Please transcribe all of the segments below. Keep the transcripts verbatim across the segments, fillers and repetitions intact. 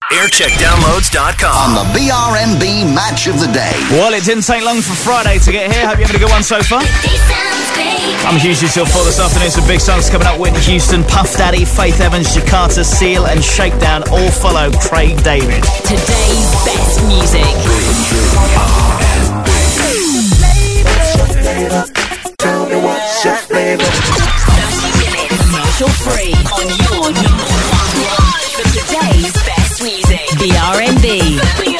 aircheck downloads dot com. On the B R N B Match of the Day. Well, it didn't take long for Friday to get here. Hope you're having a good one so far. I'm Hughes till four this afternoon. Some big songs coming up. Whitney Houston, Puff Daddy, Faith Evans, Jakarta, Seal and Shakedown all follow Craig David. Today's best music. Tell me what's your flavor. Commercial free on your number one for today's best music. B R N B.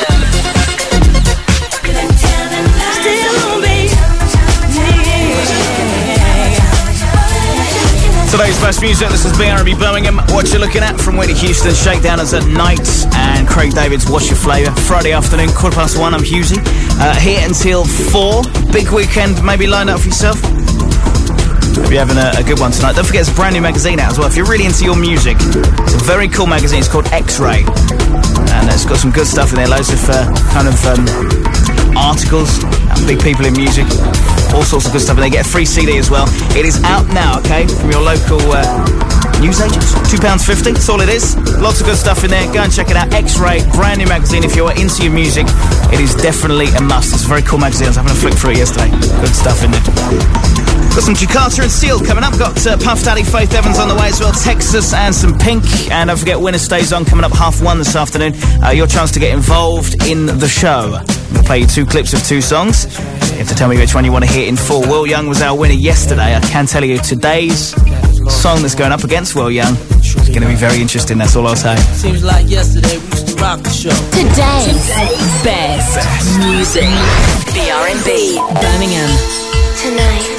Today's best music, this is B R N B Birmingham. What you're looking at from Whitney Houston, Shakedowners at night, and Craig David's What's Your Flavour. Friday afternoon, quarter past one, I'm Hughesy. Uh, here until four. Big weekend maybe lined up for yourself. Hope you're having a, a good one tonight. Don't forget, it's a brand new magazine out as well. If you're really into your music, it's a very cool magazine. It's called X-Ray. And it's got some good stuff in there. Loads of uh, kind of um, articles, uh, big people in music. All sorts of good stuff, and they get a free C D as well. It is out now, okay, from your local uh, news agents. two pounds fifty, that's all it is. Lots of good stuff in there. Go and check it out. X-Ray, brand new magazine. If you're into your music, it is definitely a must. It's a very cool magazine. I was having a flick through it yesterday. Good stuff in there. Got some Jakarta and Seal coming up. Got uh, Puff Daddy, Faith Evans on the way as well. Texas and some Pink. And don't forget, Winner Stays On coming up half one this afternoon. Uh, your chance to get involved in the show. We'll play you two clips of two songs. You have to tell me which one you want to hear in full. Will Young was our winner yesterday. I can tell you today's song that's going up against Will Young is going to be very interesting. That's all I'll say. Seems like yesterday we used to rock the show. Today's best, best music. B R N B Birmingham. Tonight.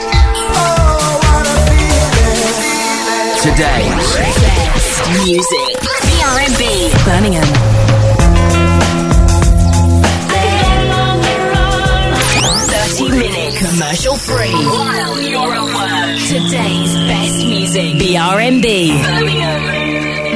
Today's best music. B R N B Birmingham. thirty minute commercial free while you're at work. Today's best music. B R N B Birmingham.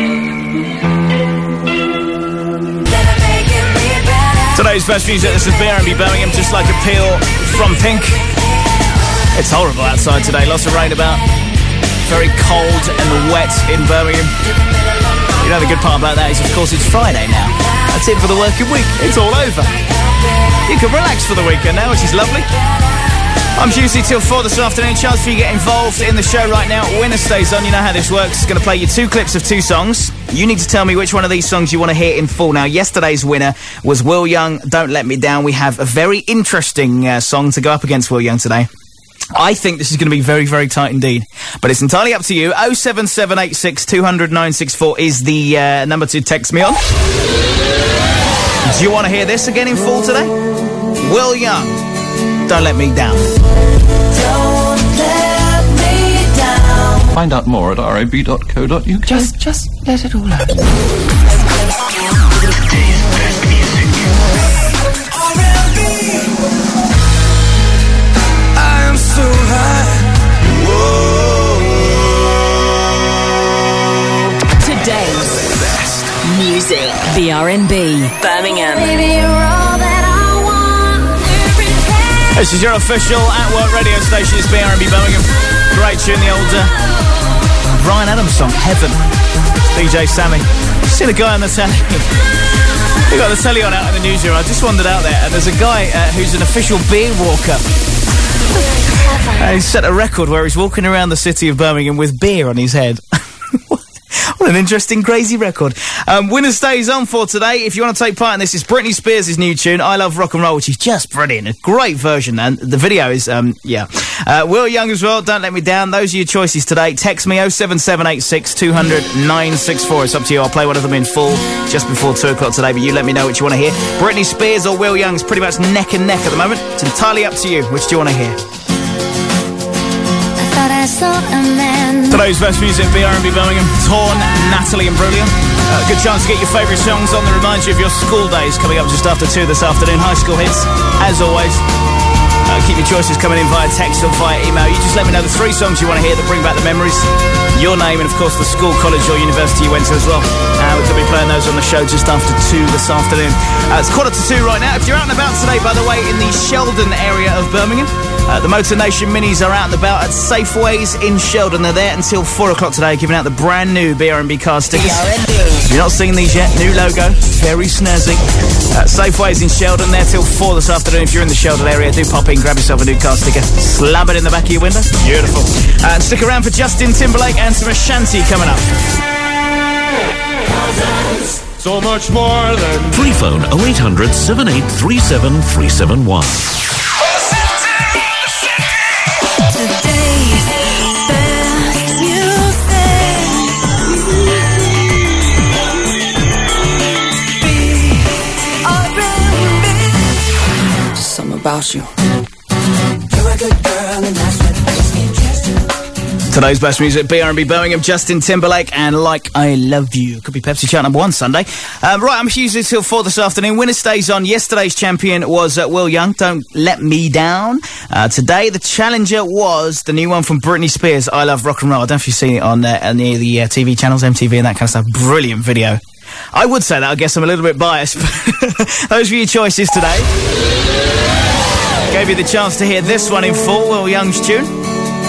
Today's best music, this is B R N B Birmingham, just like Appeal from Pink. It's horrible outside today, lots of rain about. Very cold and wet in Birmingham. You know the good part about that is, of course, it's Friday now. That's it for the working week. It's all over. You can relax for the weekend now, which is lovely. I'm Juicy till four this afternoon. Chance for you to get involved in the show right now. Winner Stays On. You know how this works. It's going to play you two clips of two songs. You need to tell me which one of these songs you want to hear in full. Now, yesterday's winner was Will Young, Don't Let Me Down. We have a very interesting uh, song to go up against Will Young today. I think this is going to be very, very tight indeed. But it's entirely up to you. oh seven seven eight six two hundred nine six four is the uh, number to text me on. Do you want to hear this again in full today? Will Young, Don't Let Me Down. Don't let me down. Find out more at r a b dot co dot u k. Just, just let it all out. So high. Today's best music. B R N B Birmingham. Baby, you're all that I want. This is your official at-work radio station. It's B R N B Birmingham. Great tune, the old uh, Bryan Adams song, Heaven. D J Sammy. You see the guy on the telly? We got the telly on out in the newsroom. I just wandered out there, and there's a guy uh, who's an official beer walker. Uh, he's set a record where he's walking around the city of Birmingham with beer on his head. What an interesting, crazy record. Um, winner stays on for today. If you want to take part in this, it's Britney Spears' new tune, I Love Rock and Roll, which is just brilliant. A great version, and the video is, um, yeah. Uh, Will Young as well, Don't Let Me Down. Those are your choices today. Text me oh seven seven eight six two hundred nine six four. It's up to you. I'll play one of them in full just before two o'clock today, but you let me know what you want to hear. Britney Spears or Will Young is pretty much neck and neck at the moment. It's entirely up to you. Which do you want to hear? Today's best music, B R N B Birmingham. Torn, Natalie and Brulia. Uh, good chance to get your favourite songs on that remind you of your school days, coming up just after two this afternoon. High school hits, as always. Uh, keep your choices coming in via text or via email. You just let me know the three songs you want to hear that bring back the memories. your name, and of course the school, college or university you went to as well. Uh, we're going to be playing those on the show just after two this afternoon. Uh, it's quarter to two right now. If you're out and about today, by the way, in the Sheldon area of Birmingham, uh, the Motor Nation Minis are out and about at Safeways in Sheldon. They're there until four o'clock today, giving out the brand new B R and B car stickers. If you're not seeing these yet, new logo, very snazzy. Uh, Safeways in Sheldon, there till four this afternoon. If you're in the Sheldon area, do pop in, grab yourself a new car sticker, slap it in the back of your window. Beautiful. Uh, and stick around for Justin Timberlake and some Ashanti coming up. So much more than... Free phone oh eight hundred, seven eight three seven, three seven one. About you. You're a good girl and that's what makes me trust you. Today's best music, B R and B Birmingham, Justin Timberlake and Like I Love You. Could be Pepsi chart number one Sunday. Um, right, I'm Hughes till four this afternoon. Winner stays on. Yesterday's champion was uh, Will Young, Don't Let Me Down. Uh, today, the challenger was the new one from Britney Spears, I Love Rock and Roll. I don't know if you've seen it on uh, any of the uh, T V channels, M T V and that kind of stuff. Brilliant video. I would say that. I guess I'm a little bit biased, but those were your choices today. Gave you the chance to hear this one in full, Will Young's tune. Don't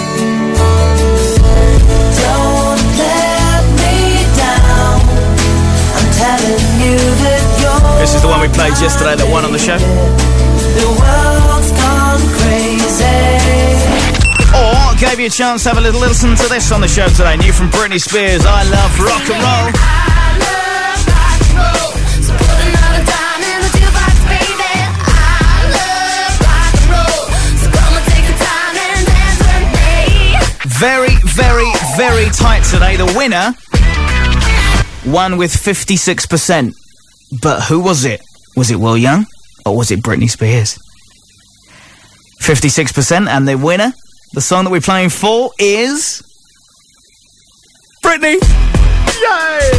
let me down. I'm telling you that you're... This is the one we played yesterday that won on the show. The world's gone crazy. Or gave you a chance to have a little listen to this on the show today. New from Britney Spears, I Love Rock and Roll. Very, very, very tight today. The winner won with fifty-six percent. But who was it? Was it Will Young or was it Britney Spears? fifty-six percent, and the winner, the song that we're playing for, is Britney. Yay!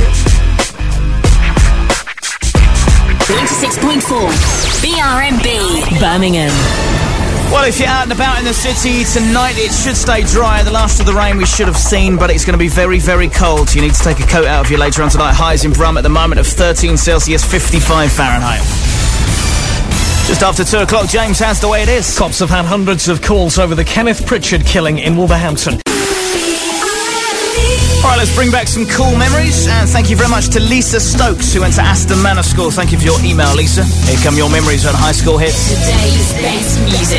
ninety-six point four B R and B Birmingham. Well, if you're out and about in the city tonight, it should stay dry. The last of the rain we should have seen, but it's going to be very, very cold. So you need to take a coat out of you later on tonight. Highs in Brum at the moment of thirteen Celsius, fifty-five Fahrenheit. Just after two o'clock, James, how's the way it is? Cops have had hundreds of calls over the Kenneth Pritchard killing in Wolverhampton. All right, let's bring back some cool memories. And thank you very much to Lisa Stokes, who went to Aston Manor School. Thank you for your email, Lisa. Here come your memories on High School Hits. Today's best music.